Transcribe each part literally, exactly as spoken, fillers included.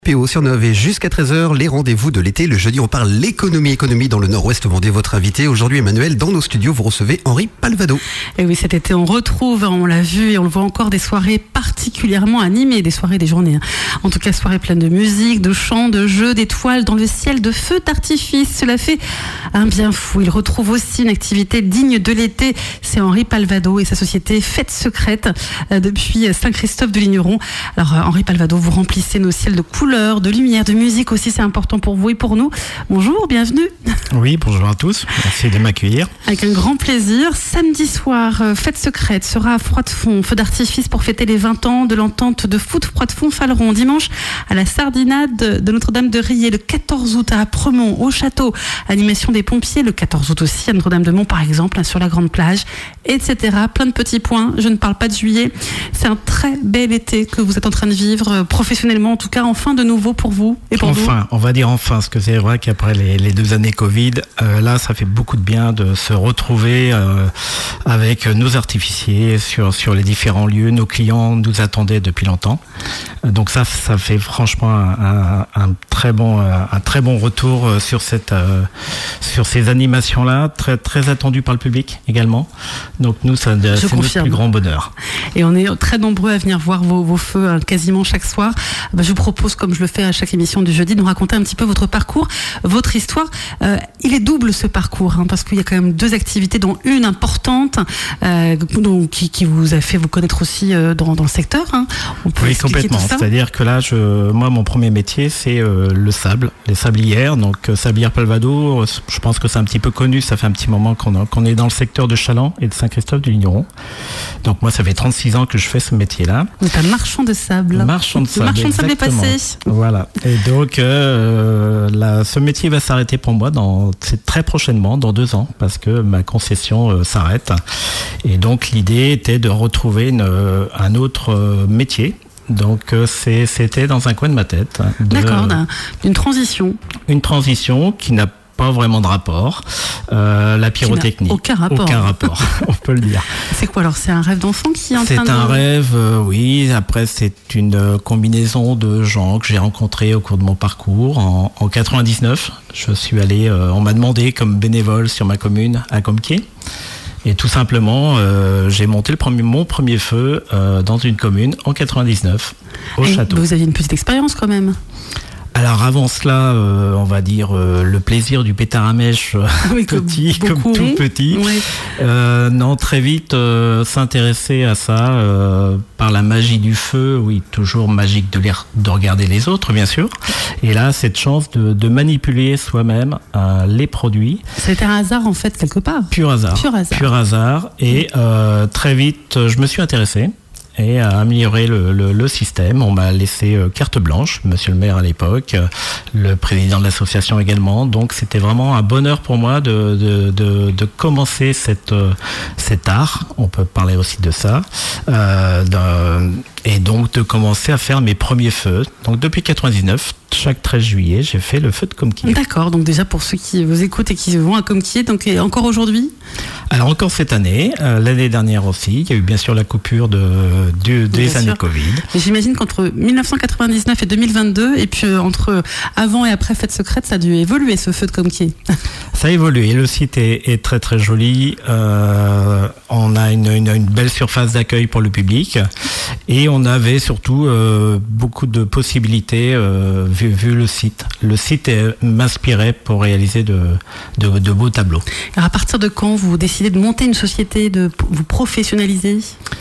P O sur Nove et jusqu'à treize heures, les rendez-vous de l'été. Le jeudi, on parle l'économie, économie dans le Nord-Ouest Vendée. Votre invité aujourd'hui, Emmanuel, dans nos studios, vous recevez Henri Palvado. Et oui, cet été, on retrouve, on l'a vu et on le voit encore, des soirées particulièrement animées, des soirées, des journées. En tout cas, soirées pleines de musique, de chants, de jeux, d'étoiles dans le ciel, de feux d'artifice. Cela fait un bien fou. Il retrouve aussi une activité digne de l'été. C'est Henri Palvado et sa société Fêtes Secrètes depuis Saint-Christophe de Ligneron. Alors, Henri Palvado, vous remplissez nos ciels de couleurs, de lumière, de musique aussi, c'est important pour vous et pour nous. Bonjour, bienvenue. Oui, bonjour à tous, merci de m'accueillir. Avec un grand plaisir. Samedi soir, Fête Secrète sera à Froidefond, feu d'artifice pour fêter les vingt ans de l'entente de foot Froidefond-Faleron. Dimanche, à la Sardinade de Notre-Dame de Riez, le quatorze août à Apremont, au château. Animation des pompiers, le quatorze août aussi à Notre-Dame-de-Mont par exemple, sur la grande plage, et cetera. Plein de petits points, je ne parle pas de juillet. C'est un très bel été que vous êtes en train de vivre, professionnellement en tout cas, enfin de nouveau pour vous et pour enfin, vous. On va dire enfin, parce que c'est vrai qu'après les, les deux années Covid, euh, là, ça fait beaucoup de bien de se retrouver euh, avec nos artificiers sur sur les différents lieux. Nos clients nous attendaient depuis longtemps, donc ça, ça fait franchement un, un, un très bon, un très bon retour sur cette euh, sur ces animations-là, très très attendues par le public également. Donc nous, ça, c'est confirme. Notre plus grand bonheur. Et on est très nombreux à venir voir vos, vos feux hein, quasiment chaque soir. Ben, je vous propose, comme je le fais à chaque émission du jeudi, de nous raconter un petit peu votre parcours, votre histoire. Euh, il est double ce parcours, hein, parce qu'il y a quand même deux activités, dont une importante, euh, donc, qui, qui vous a fait vous connaître aussi euh, dans, dans le secteur. Hein. On peut oui, complètement. C'est-à-dire que là, je, moi, mon premier métier, c'est euh, le sable, les sablières. Donc, euh, Sablières Palvado, je pense que c'est un petit peu connu. Ça fait un petit moment qu'on, a, qu'on est dans le secteur de Chaland et de Saint-Christophe du Ligneron. Donc, moi, ça fait trente-six ans que je fais ce métier-là. Donc, un marchand de sable. Marchand de sable. Marchand de sable est passé. Voilà. Et donc, euh, là, ce métier va s'arrêter pour moi dans, c'est très prochainement, dans deux ans, parce que ma concession euh, s'arrête. Et donc, l'idée était de retrouver une, euh, un autre euh, métier. Donc, euh, c'est, c'était dans un coin de ma tête. De, D'accord, une transition. Une transition qui n'a pas vraiment de rapport. Euh, la pyrotechnie. Aucun rapport. Aucun rapport, on peut le dire. C'est quoi alors? C'est un rêve d'enfant qui est en c'est train de... C'est un rêve, euh, oui. Après, c'est une combinaison de gens que j'ai rencontrés au cours de mon parcours. En, en quatre-vingt-dix-neuf, je suis allé, euh, on m'a demandé comme bénévole sur ma commune à Comquier. Et tout simplement, euh, j'ai monté le premier, mon premier feu euh, dans une commune en quatre-vingt-dix-neuf, au Et château. Vous aviez une petite expérience quand même. Alors avant cela, euh, on va dire euh, le plaisir du pétard à mèche euh, oui, petit, comme, comme tout petit. Oui. Euh, non, très vite euh, s'intéresser à ça euh, par la magie du feu. Oui, toujours magique de, les, de regarder les autres, bien sûr. Et là, cette chance de, de manipuler soi-même euh, les produits. C'était un hasard en fait quelque part. Pur hasard. Pur hasard. Pur hasard. Et euh, très vite, je me suis intéressé. Et à améliorer le, le, le système. On m'a laissé euh, carte blanche, monsieur le maire à l'époque, euh, le président de l'association également. Donc c'était vraiment un bonheur pour moi de, de, de, de commencer cette, euh, cet art, on peut parler aussi de ça, euh, de, et donc de commencer à faire mes premiers feux. Donc depuis quatre-vingt-dix-neuf, chaque treize juillet, j'ai fait le feu de Comquier. D'accord, donc déjà pour ceux qui vous écoutent et qui vont à Comquier, donc et encore aujourd'hui? Alors encore cette année, euh, l'année dernière aussi, il y a eu bien sûr la coupure de, de, des bien années sûr. Covid. Mais j'imagine qu'entre dix-neuf cent quatre-vingt-dix-neuf et deux mille vingt-deux, et puis euh, entre avant et après Fête Secrète, ça a dû évoluer ce feu de Comquier. Ça a évolué, le site est, est très très joli, euh, on a une, une, une belle surface d'accueil pour le public, et on avait surtout euh, beaucoup de possibilités euh, vu, vu le site. Le site est, m'inspirait pour réaliser de, de, de beaux tableaux. Alors à partir de quand vous décidez de monter une société, de vous professionnaliser?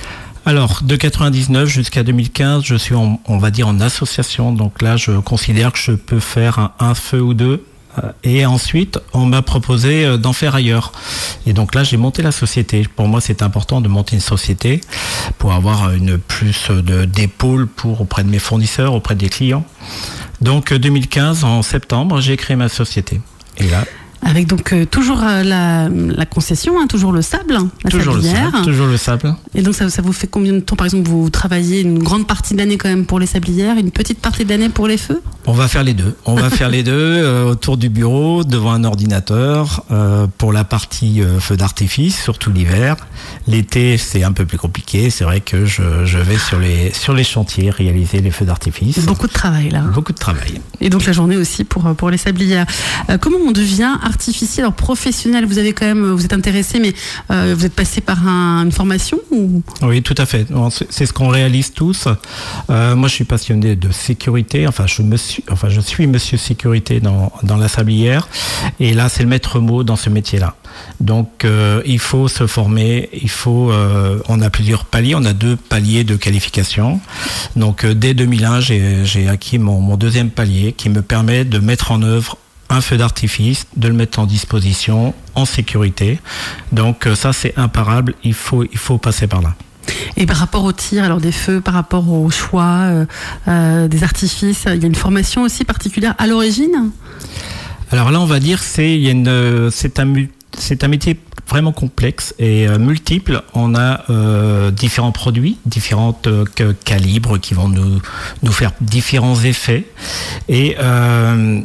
Alors, de quatre-vingt-dix-neuf jusqu'à deux mille quinze, je suis, en, on va dire, en association. Donc là, je considère que je peux faire un, un feu ou deux. Et ensuite, on m'a proposé d'en faire ailleurs. Et donc là, j'ai monté la société. Pour moi, c'est important de monter une société pour avoir une plus de, d'épaule pour, auprès de mes fournisseurs, auprès des clients. Donc, deux mille quinze, en septembre, j'ai créé ma société. Et là... Avec donc euh, toujours euh, la, la concession, hein, toujours le sable, la toujours sablière. Le sable, toujours le sable. Et donc ça, ça vous fait combien de temps, par exemple, vous travaillez une grande partie de l'année quand même pour les sablières, une petite partie de l'année pour les feux? On va faire les deux. On va faire les deux euh, autour du bureau, devant un ordinateur, euh, pour la partie euh, feux d'artifice, surtout l'hiver. L'été, c'est un peu plus compliqué. C'est vrai que je, je vais sur les, sur les chantiers réaliser les feux d'artifice. Beaucoup de travail là. Beaucoup de travail. Et donc la journée aussi pour, pour les sablières. Euh, comment on devient artificier, alors professionnel? Vous avez quand même, vous êtes intéressé, mais euh, vous êtes passé par un, une formation ou... Oui, tout à fait. C'est ce qu'on réalise tous. Euh, moi, je suis passionné de sécurité. Enfin, je me suis, enfin, je suis Monsieur Sécurité dans dans la sablière. Et là, c'est le maître mot dans ce métier-là. Donc, euh, il faut se former. Il faut. Euh, on a plusieurs paliers. On a deux paliers de qualification. Donc, euh, dès deux mille un, j'ai j'ai acquis mon mon deuxième palier qui me permet de mettre en œuvre un feu d'artifice, de le mettre en disposition, en sécurité. Donc ça, c'est imparable, il faut, il faut passer par là. Et par rapport au tir, alors des feux, par rapport au choix euh, euh, des artifices, il y a une formation aussi particulière à l'origine? Alors là, on va dire c'est il y a une c'est un c'est un métier vraiment complexe et euh, multiple. On a euh, différents produits, différents euh, calibres qui vont nous nous faire différents effets et euh,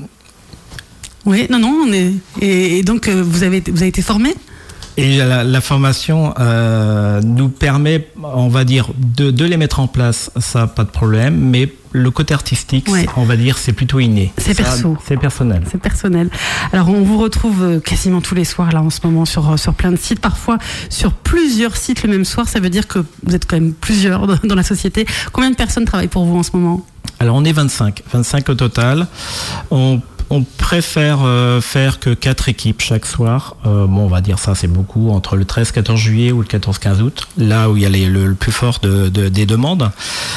oui, non, non, on est et, et donc euh, vous avez vous avez été formé? Et la, la formation euh, nous permet, on va dire, de, de les mettre en place, ça pas de problème, mais le côté artistique, ouais. on va dire, c'est plutôt inné. C'est perso. C'est personnel. C'est personnel. Alors on vous retrouve quasiment tous les soirs là en ce moment sur sur plein de sites, parfois sur plusieurs sites le même soir. Ça veut dire que vous êtes quand même plusieurs dans la société. Combien de personnes travaillent pour vous en ce moment? Alors on est vingt-cinq, vingt-cinq au total. On On préfère euh, faire que quatre équipes chaque soir. Euh, bon, on va dire ça, c'est beaucoup, entre le treize quatorze juillet ou le quatorze quinze août, là où il y a les, le, le plus fort de, de, des demandes.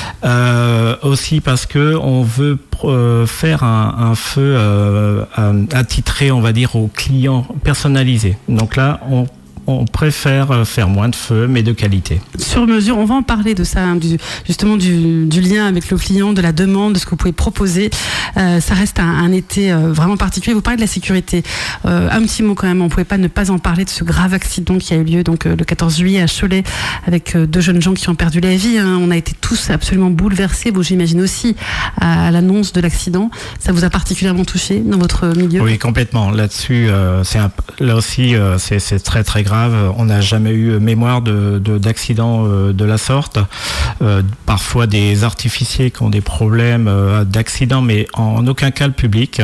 Euh, aussi parce que on veut euh, faire un, un feu euh, attitré, on va dire, aux clients, personnalisé. Donc là, on On préfère faire moins de feux, mais de qualité. Sur mesure, on va en parler de ça, hein, du, justement du, du lien avec le client, de la demande, de ce que vous pouvez proposer. Euh, ça reste un, un été euh, vraiment particulier. Vous parlez de la sécurité. Euh, un petit mot quand même, on ne pouvait pas ne pas en parler de ce grave accident qui a eu lieu donc, euh, le quatorze juillet à Cholet, avec euh, deux jeunes gens qui ont perdu la vie. Hein. On a été tous absolument bouleversés, vous j'imagine aussi, à, à l'annonce de l'accident. Ça vous a particulièrement touché dans votre milieu? Oui, complètement. Là-dessus, euh, c'est un, là aussi, euh, c'est, c'est très très grave. On n'a jamais eu mémoire de, de, d'accidents euh, de la sorte. Euh, parfois des artificiers qui ont des problèmes euh, d'accidents, mais en aucun cas le public.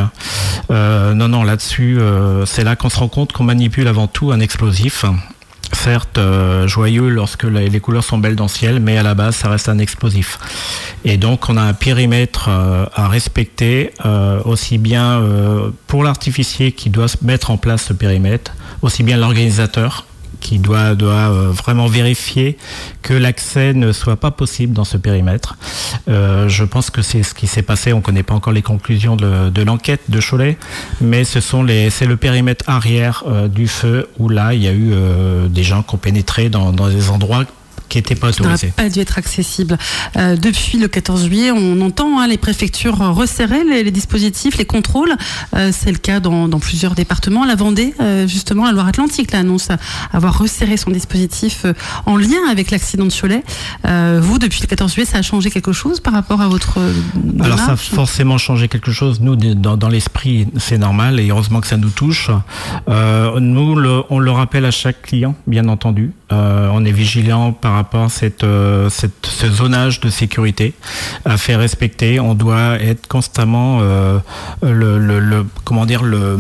Euh, non, non, là-dessus, euh, c'est là qu'on se rend compte qu'on manipule avant tout un explosif. Certes euh, joyeux lorsque la, les couleurs sont belles dans le ciel, mais à la base ça reste un explosif. Et donc on a un périmètre euh, à respecter, euh, aussi bien euh, pour l'artificier qui doit se mettre en place ce périmètre, aussi bien l'organisateur qui doit, doit euh, vraiment vérifier que l'accès ne soit pas possible dans ce périmètre. Euh, je pense que c'est ce qui s'est passé. On ne connaît pas encore les conclusions de, de l'enquête de Cholet, mais ce sont les, c'est le périmètre arrière euh, du feu où là, il y a eu euh, des gens qui ont pénétré dans, dans des endroits qui n'était pas autorisé. Qui n'aurait pas dû être accessible. Euh, depuis le quatorze juillet, on entend hein, les préfectures resserrer les, les dispositifs, les contrôles. Euh, c'est le cas dans, dans plusieurs départements. La Vendée, euh, justement, la Loire-Atlantique, là, annonce avoir resserré son dispositif euh, en lien avec l'accident de Cholet. Euh, vous, depuis le quatorze juillet, ça a changé quelque chose par rapport à votre démarche? Alors ça a forcément changé quelque chose. Nous, dans, dans l'esprit, c'est normal et heureusement que ça nous touche. Euh, nous, le, on le rappelle à chaque client, bien entendu. Euh, on est vigilant par rapport à cette, euh, cette, ce zonage de sécurité à faire respecter. On doit être constamment euh, le, le, le comment dire le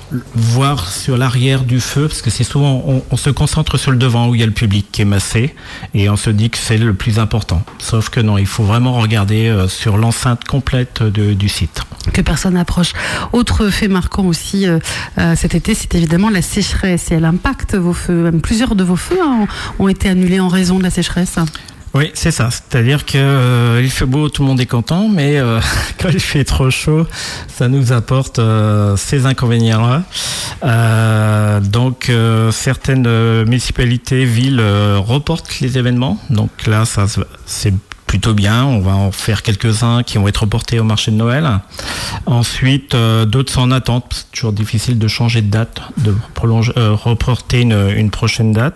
voir sur l'arrière du feu, parce que c'est souvent on, on se concentre sur le devant où il y a le public qui est massé et on se dit que c'est le plus important. Sauf que non, il faut vraiment regarder euh, sur l'enceinte complète de, du site. Que personne n'approche. Autre fait marquant aussi euh, euh, cet été, c'est évidemment la sécheresse et elle impacte vos feux. Même plusieurs de vos feux hein, ont été annulés en raison de la sécheresse. Oui, c'est ça. C'est-à-dire que euh, il fait beau, tout le monde est content, mais euh, quand il fait trop chaud, ça nous apporte euh, ces inconvénients-là. Euh, donc, euh, certaines municipalités, villes euh, reportent les événements. Donc là, ça c'est plutôt bien. On va en faire quelques-uns qui vont être reportés au marché de Noël. Ensuite, euh, d'autres sont en attente. C'est toujours difficile de changer de date, de prolonger, euh, reporter une, une prochaine date.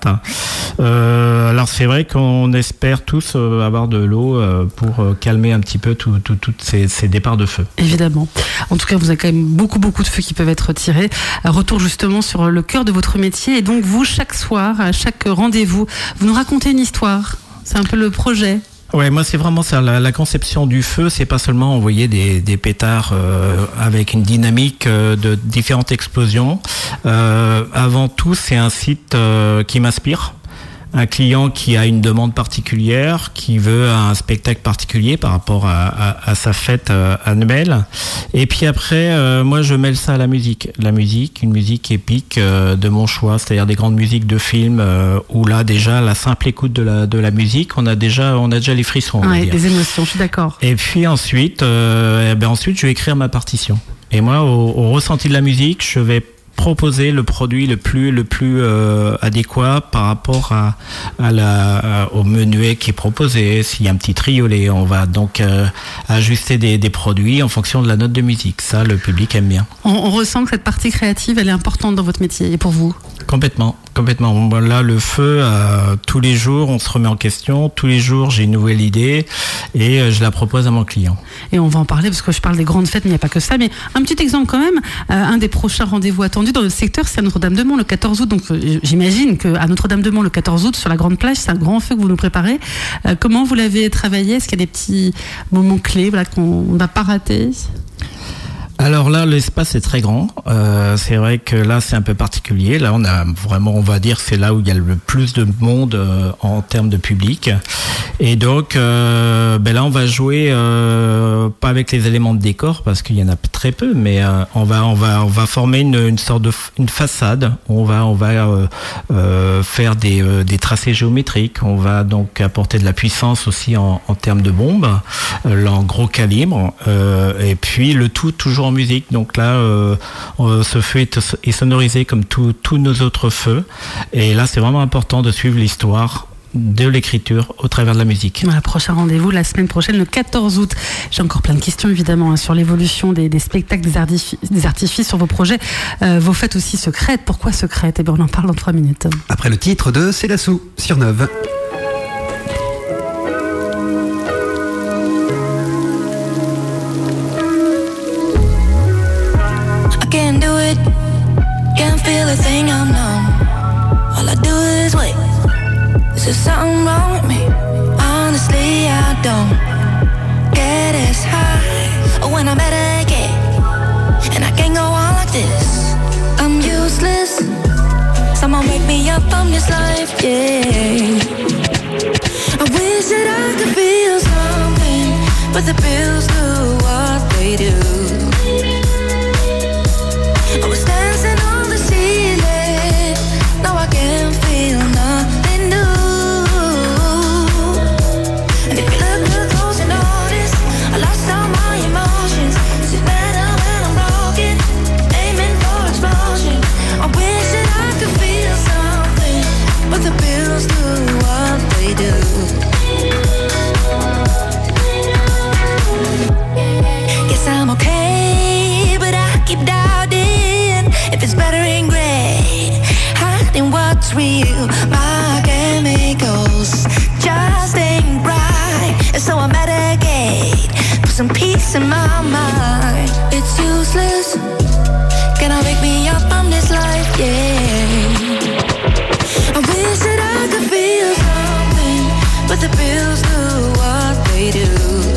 Euh, alors c'est vrai qu'on espère tous euh, avoir de l'eau euh, pour euh, calmer un petit peu tous tout, tout, ces, ces départs de feu. Évidemment. En tout cas, vous avez quand même beaucoup, beaucoup de feux qui peuvent être tirés. Retour justement sur le cœur de votre métier. Et donc vous, chaque soir, à chaque rendez-vous, vous nous racontez une histoire. C'est un peu le projet. Ouais, moi c'est vraiment ça. La, la conception du feu, c'est pas seulement envoyer des, des pétards euh, avec une dynamique euh, de différentes explosions. Euh, avant tout, c'est un site euh, qui m'inspire. Un client qui a une demande particulière, qui veut un spectacle particulier par rapport à, à, à sa fête euh, annuelle. Et puis après, euh, moi je mêle ça à la musique. La musique, une musique épique euh, de mon choix, c'est-à-dire des grandes musiques de films euh, où là déjà la simple écoute de la de la musique, on a déjà on a déjà les frissons. Ouais, des émotions, je suis d'accord. Et puis ensuite, euh, eh ben ensuite je vais écrire ma partition. Et moi, au, au ressenti de la musique, je vais proposer le produit le plus le plus euh, adéquat par rapport à, à la à, au menuet qui est proposé. S'il y a un petit triolet, on va donc euh, ajuster des, des produits en fonction de la note de musique. Ça, le public aime bien. On, on ressent que cette partie créative, elle est importante dans votre métier et pour vous. Complètement, complètement. Là, le feu, euh, tous les jours, on se remet en question. Tous les jours, j'ai une nouvelle idée et euh, je la propose à mon client. Et on va en parler parce que je parle des grandes fêtes, mais il n'y a pas que ça. Mais un petit exemple quand même. Euh, un des prochains rendez-vous attendus dans le secteur, c'est à Notre-Dame-de-Mont le quatorze août. Donc, euh, j'imagine qu'à Notre-Dame-de-Mont le quatorze août, sur la grande plage, c'est un grand feu que vous nous préparez. Euh, comment vous l'avez travaillé? Est-ce qu'il y a des petits moments clés, voilà, qu'on ne va pas rater? Alors là, l'espace est très grand. Euh, c'est vrai que là, c'est un peu particulier. Là, on a vraiment, on va dire, c'est là où il y a le plus de monde euh, en termes de public. Et donc, euh, ben là, on va jouer euh, pas avec les éléments de décor parce qu'il y en a très peu, mais euh, on va, on va, on va former une, une sorte de une façade. On va, on va euh, euh, faire des, euh, des tracés géométriques. On va donc apporter de la puissance aussi en, en termes de bombes, euh, en gros calibre. Euh, et puis le tout toujours en musique. Donc là, euh, euh, ce feu est, est sonorisé comme tous nos autres feux. Et là, c'est vraiment important de suivre l'histoire de l'écriture au travers de la musique. Voilà, prochain rendez-vous la semaine prochaine, le quatorze août. J'ai encore plein de questions évidemment hein, sur l'évolution des, des spectacles, des, artifices, des artifices sur vos projets. Euh, vos fêtes aussi secrètes. Pourquoi secrètes? Eh bien, on en parle dans trois minutes. Après le titre de C'est la Sou sur Neuve. Can't do it, can't feel a thing, I'm numb. All I do is wait. Is there something wrong with me? Honestly, I don't get as high when I'm at a gate. And I can't go on like this. I'm useless. Someone wake me up from this life, yeah. I wish that I could feel something, but the bills do what they do. I was dancing on the ceiling. Now I can't feel nothing new. And if you look too close, you notice I lost all my emotions. Is it better when I'm broken? Aiming for explosion. I wish that I could feel something, but the bills do what they do. Guess I'm okay, but I keep doubting if it's better in gray, hiding what's real. My chemicals just ain't right, and so I'm at a gate. Put some peace in my mind. It's useless. Can I wake me up from this life? Yeah. I wish that I could feel something, but the bills do what they do.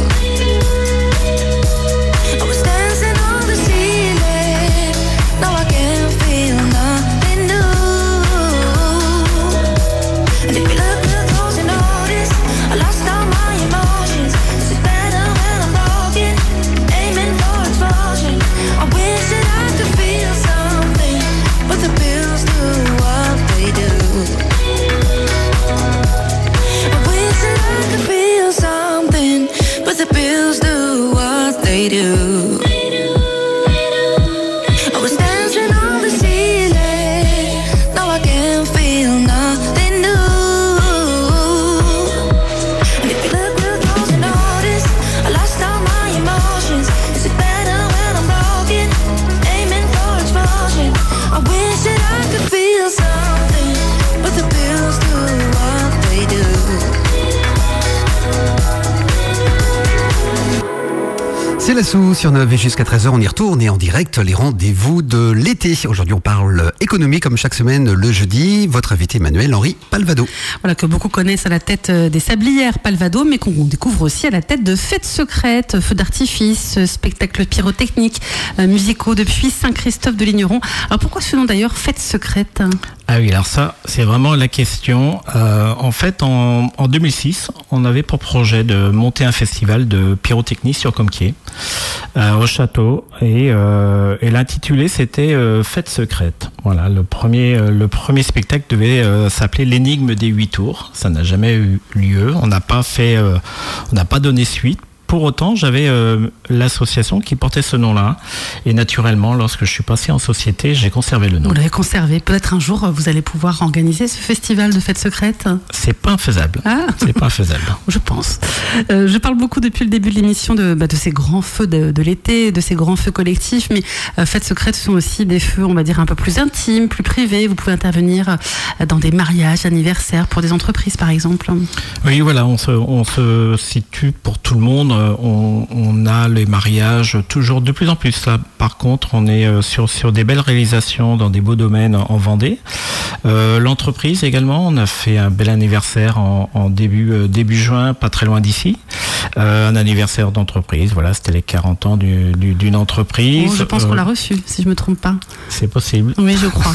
Solassou sur neuf et jusqu'à treize heures, on y retourne et en direct les rendez-vous de l'été. Aujourd'hui, on parle économie comme chaque semaine le jeudi. Votre invité Emmanuel Henri Palvado. Voilà, que beaucoup connaissent à la tête des Sablières Palvado, mais qu'on découvre aussi à la tête de fêtes secrètes, feux d'artifice, spectacles pyrotechniques, euh, musicaux depuis Saint-Christophe de Ligneron. Alors pourquoi ce nom d'ailleurs, fêtes secrètes ? Ah oui, alors ça, c'est vraiment la question. Euh, en fait, en, en deux mille six, on avait pour projet de monter un festival de pyrotechnie sur Comquier, euh, au château, et, euh, et l'intitulé c'était euh, Fête secrète. Voilà, le premier, euh, le premier spectacle devait euh, s'appeler l'énigme des huit tours. Ça n'a jamais eu lieu. On n'a pas fait, euh, on n'a pas donné suite. Pour autant, j'avais euh, l'association qui portait ce nom-là. Et naturellement, lorsque je suis passé en société, j'ai conservé le nom. Vous l'avez conservé. Peut-être un jour, vous allez pouvoir organiser ce festival de fêtes secrètes. C'est pas infaisable. Ah. C'est pas infaisable. Je pense. Euh, je parle beaucoup depuis le début de l'émission de, bah, de ces grands feux de, de l'été, de ces grands feux collectifs. Mais euh, fêtes secrètes sont aussi des feux, on va dire, un peu plus intimes, plus privés. Vous pouvez intervenir euh, dans des mariages, anniversaires, pour des entreprises, par exemple. Oui, voilà, on se, on se situe pour tout le monde. On, on a les mariages toujours de plus en plus. Là, par contre, on est sur, sur des belles réalisations dans des beaux domaines en Vendée. Euh, l'entreprise également, on a fait un bel anniversaire en, en début, euh, début juin, pas très loin d'ici. Euh, un anniversaire d'entreprise, voilà, c'était les quarante ans du, du, d'une entreprise. Oh, je pense euh, qu'on l'a reçu, si je ne me trompe pas. C'est possible. Oui, je crois.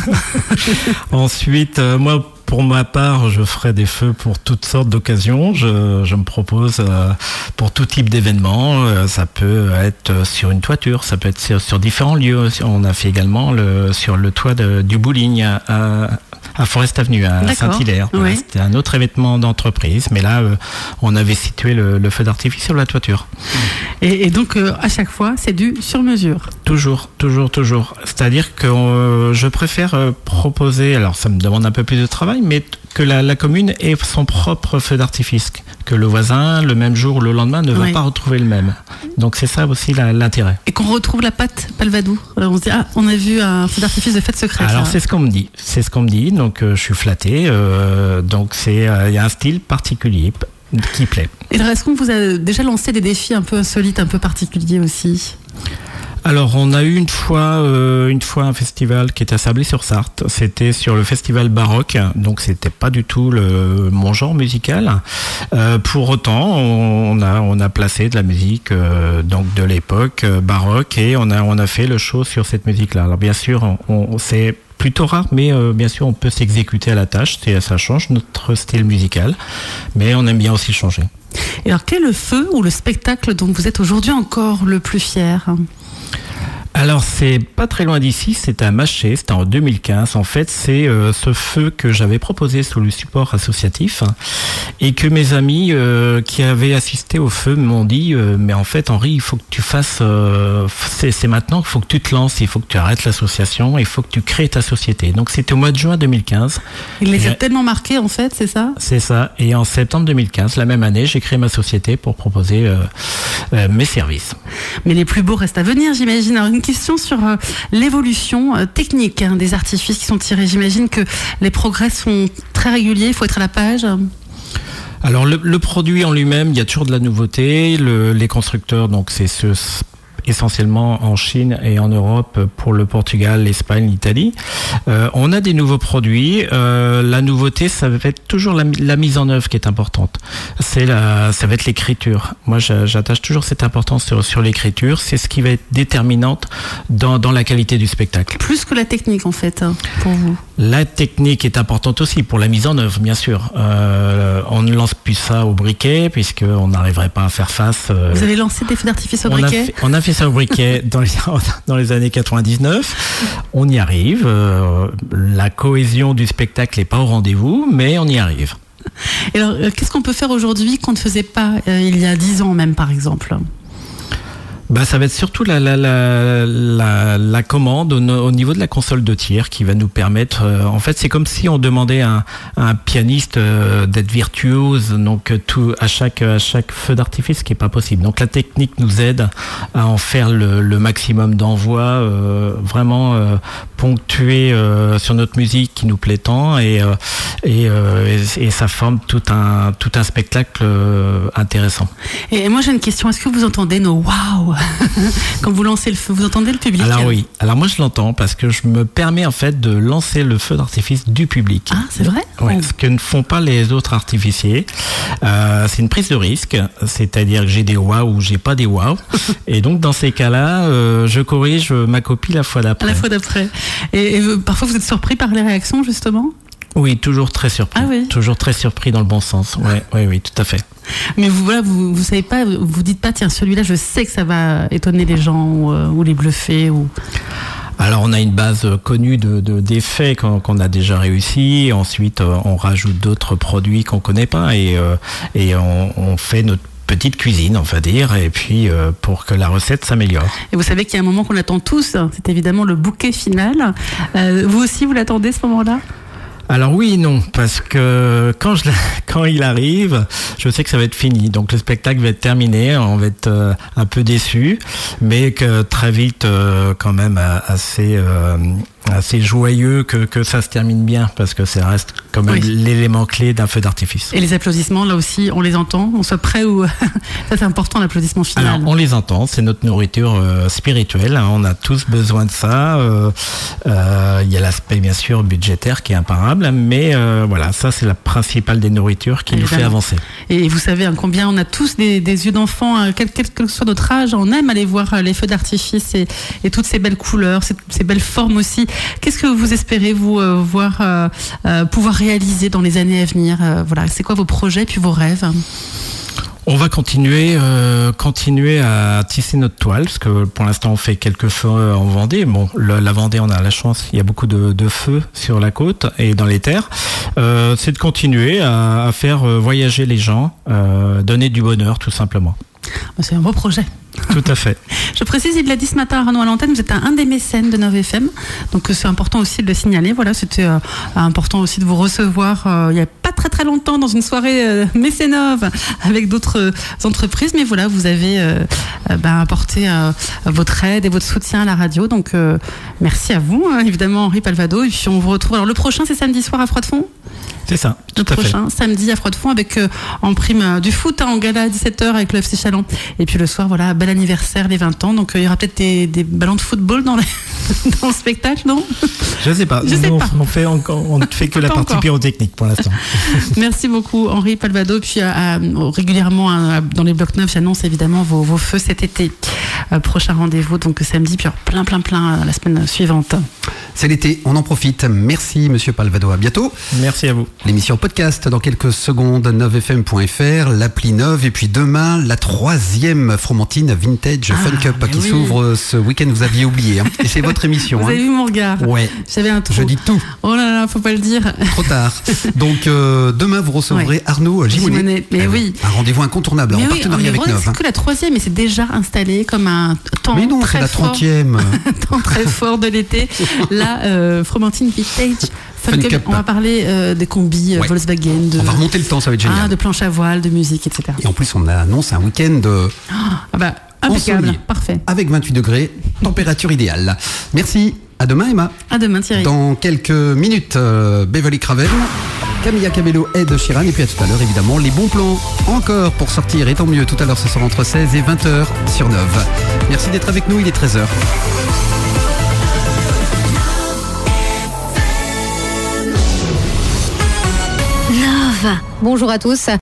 Ensuite, euh, moi, pour ma part, je ferai des feux pour toutes sortes d'occasions. Je, je me propose euh, pour tout type d'événements. Euh, ça peut être sur une toiture, ça peut être sur, sur différents lieux. On a fait également le, sur le toit de, du bowling à, à Forest Avenue, à D'accord. Saint-Hilaire. Oui. Voilà, c'était un autre événement d'entreprise, mais là, euh, on avait situé le, le feu d'artifice sur la toiture. Et, et donc, euh, à chaque fois, c'est du sur-mesure. Toujours, toujours, toujours. C'est-à-dire que euh, je préfère euh, proposer, alors ça me demande un peu plus de travail, mais que la, la commune ait son propre feu d'artifice, que le voisin, le même jour ou le lendemain, ne va oui. pas retrouver le même. Donc c'est ça aussi la, l'intérêt. Et qu'on retrouve la pâte Palvado. Alors on se dit, ah, on a vu un feu d'artifice de fête secrète. Alors là. c'est ce qu'on me dit, c'est ce qu'on me dit, donc euh, je suis flatté, euh, donc c'est, il euh, y a un style particulier qui plaît. Et alors, est-ce qu'on vous a déjà lancé des défis un peu insolites, un peu particuliers aussi ? Alors, on a eu une fois, euh, une fois un festival qui était à Sablé-sur-Sarthe. C'était sur le festival baroque, donc c'était pas du tout le, mon genre musical. Euh, pour autant, on a, on a placé de la musique euh, donc de l'époque euh, baroque et on a, on a fait le show sur cette musique-là. Alors bien sûr, on, on, c'est plutôt rare, mais euh, bien sûr, on peut s'exécuter à la tâche. C'est, ça change notre style musical, mais on aime bien aussi changer. Et alors, quel est le feu ou le spectacle dont vous êtes aujourd'hui encore le plus fier ? Alors c'est pas très loin d'ici, c'était à Maché, c'était en deux mille quinze. En fait, c'est euh, ce feu que j'avais proposé sous le support associatif et que mes amis euh, qui avaient assisté au feu m'ont dit euh, mais en fait Henri, il faut que tu fasses, euh, c'est, c'est maintenant qu'il faut que tu te lances, il faut que tu arrêtes l'association, il faut que tu crées ta société. Donc c'était au mois de juin deux mille quinze. Il les a tellement marqués en fait, c'est ça ? C'est ça. Et en septembre deux mille quinze, la même année, j'ai créé ma société pour proposer euh, euh, mes services. Mais les plus beaux restent à venir, j'imagine. Alors, une question sur euh, l'évolution euh, technique hein, des artifices qui sont tirés. J'imagine que les progrès sont très réguliers, il faut être à la page. Alors le, le produit en lui-même, il y a toujours de la nouveauté. Le, les constructeurs, donc c'est ce essentiellement en Chine et en Europe pour le Portugal, l'Espagne, l'Italie. Euh, on a des nouveaux produits. Euh, la nouveauté, ça va être toujours la, la mise en œuvre qui est importante. C'est la, ça va être l'écriture. Moi, j'attache toujours cette importance sur, sur l'écriture. C'est ce qui va être déterminante dans, dans la qualité du spectacle. Plus que la technique, en fait, pour vous. La technique est importante aussi pour la mise en œuvre, bien sûr. Euh, on ne lance plus ça au briquet puisqu'on n'arriverait pas à faire face. Euh, vous avez lancé des feux d'artifice au on briquet ? a fait, on a fait ça au briquet dans les, dans les années quatre-vingt-dix-neuf. On y arrive. Euh, la cohésion du spectacle n'est pas au rendez-vous, mais on y arrive. Et alors, qu'est-ce qu'on peut faire aujourd'hui qu'on ne faisait pas euh, il y a dix ans même, par exemple ? Bah, ça va être surtout la, la, la, la, la commande au, au niveau de la console de tir qui va nous permettre, euh, en fait c'est comme si on demandait à un, à un pianiste euh, d'être virtuose, donc tout, à, chaque, à chaque feu d'artifice, ce qui n'est pas possible. Donc la technique nous aide à en faire le, le maximum d'envoi, euh, vraiment euh, ponctué euh, sur notre musique qui nous plaît tant et, euh, et, euh, et, et ça forme tout un, tout un spectacle euh, intéressant. Et moi j'ai une question, est-ce que vous entendez nos waouh Quand vous lancez le feu, vous entendez le public? Alors oui, alors moi je l'entends parce que je me permets en fait de lancer le feu d'artifice du public. Ah, c'est vrai? Ouais, Oh. ce que ne font pas les autres artificiers. Euh, c'est une prise de risque, c'est-à-dire que j'ai des waouh ou j'ai pas des waouh. Et donc dans ces cas-là, euh, je corrige ma copie la fois À d'après. la fois d'après. Et, et euh, parfois vous êtes surpris par les réactions justement? Oui, toujours très surpris. Ah oui. Toujours très surpris dans le bon sens. Ouais, oui, oui, tout à fait. Mais vous voilà, vous vous savez pas, vous dites pas tiens celui-là je sais que ça va étonner les gens ou, euh, ou les bluffer ou. Alors on a une base connue de, de d'effets qu'on, qu'on a déjà réussi. Ensuite, euh, on rajoute d'autres produits qu'on connaît pas et euh, et on, on fait notre petite cuisine, on va dire, et puis euh, pour que la recette s'améliore. Et vous savez qu'il y a un moment qu'on attend tous, hein, c'est évidemment le bouquet final. Euh, vous aussi vous l'attendez ce moment-là? Alors oui et non, parce que quand, je, quand il arrive, je sais que ça va être fini. Donc le spectacle va être terminé, on va être euh, un peu déçu, mais que très vite, euh, quand même assez, euh, assez joyeux que, que ça se termine bien, parce que ça reste quand même Oui. l'élément clé d'un feu d'artifice. Et les applaudissements, là aussi, on les entend, on soit prêt ou... ça c'est important l'applaudissement final. Alors on les entend, c'est notre nourriture euh, spirituelle, hein, on a tous besoin de ça. Euh, euh, il y a l'aspect bien sûr budgétaire qui est imparable, mais euh, voilà, ça c'est la principale des nourritures qui nous fait Évidemment. avancer. Et vous savez hein, combien on a tous des, des yeux d'enfant, hein, quel, quel que soit notre âge, on aime aller voir euh, les feux d'artifice et, et toutes ces belles couleurs, ces, ces belles formes aussi. Qu'est-ce que vous espérez vous euh, voir euh, euh, pouvoir réaliser dans les années à venir? euh, Voilà, c'est quoi vos projets puis vos rêves? On va continuer, euh, continuer à tisser notre toile, parce que pour l'instant on fait quelques feux en Vendée. Bon, le, la Vendée, on a la chance, il y a beaucoup de, de feux sur la côte et dans les terres. Euh, c'est de continuer à, à faire voyager les gens, euh, donner du bonheur tout simplement. C'est un beau projet. Tout à fait. Je précise, il l'a dit ce matin à Arnaud à l'antenne, vous êtes un, un des mécènes de neuf F M, donc c'est important aussi de le signaler. Voilà, c'était euh, important aussi de vous recevoir euh, il n'y a pas très très longtemps dans une soirée euh, mécénove avec d'autres euh, entreprises, mais voilà, vous avez euh, euh, ben, apporté euh, votre aide et votre soutien à la radio, donc euh, merci à vous, hein, évidemment Henri Palvado, et puis on vous retrouve. Alors le prochain c'est samedi soir à Froidefond. C'est ça, tout Le à fait. prochain, samedi à Froidefond avec euh, en prime euh, du foot hein, en gala à dix-sept heures avec le F C Chalon. Et puis le soir, voilà, bel anniversaire, les vingt ans. Donc euh, il y aura peut-être des, des ballons de football dans, les dans le spectacle, non? Je sais pas. Je sais Nous, pas. on fait encore, on ne fait que la Pas partie encore. pyrotechnique pour l'instant. Merci beaucoup Henri Palvado. Puis euh, euh, régulièrement euh, dans les blocs neufs, j'annonce évidemment vos, vos feux cet été. Euh, prochain rendez-vous donc samedi, puis alors, plein plein plein euh, la semaine suivante. C'est l'été, on en profite. Merci Monsieur Palvado, à bientôt. Merci à vous. L'émission podcast dans quelques secondes, neuf f m point f r, l'appli Neuve, et puis demain, la troisième Fromentine Vintage Ah, Fun Cup mais qui oui. s'ouvre ce week-end, vous aviez oublié. Hein. Et c'est votre émission. Vous hein. avez vu mon regard? Ouais, J'avais un trou. je dis tout, Oh là là, faut pas le dire. trop tard. Donc euh, demain, vous recevrez Ouais. Arnaud Gimonet. Gimonet, mais Ah oui. Un rendez-vous incontournable Mais en oui, partenariat mais avec voilà, Neuve. hein. c'est que la troisième, et c'est déjà installé comme un temps Mais non, c'est très la fort. trentième. temps très fort de l'été. La euh, Fromentine Vintage Fun Fun Cup. Cup. On va parler euh, des combis euh, Ouais. Volkswagen, de, On va remonter le temps, ça va être génial. ah, de planches à voile, de musique, et cetera. Et en plus, on annonce un week-end euh, Ah bah, impeccable, ensoleillé. parfait. avec vingt-huit degrés, température idéale. Merci, à demain Emma. À demain Thierry. Dans quelques minutes, euh, Beverly Craven, Camilla Cabello, Ed Sheeran, et puis à tout à l'heure évidemment les bons plans encore pour sortir, et tant mieux, tout à l'heure ce sera entre seize et vingt heures sur Neuve. Merci d'être avec nous, il est treize heures. Bonjour à tous.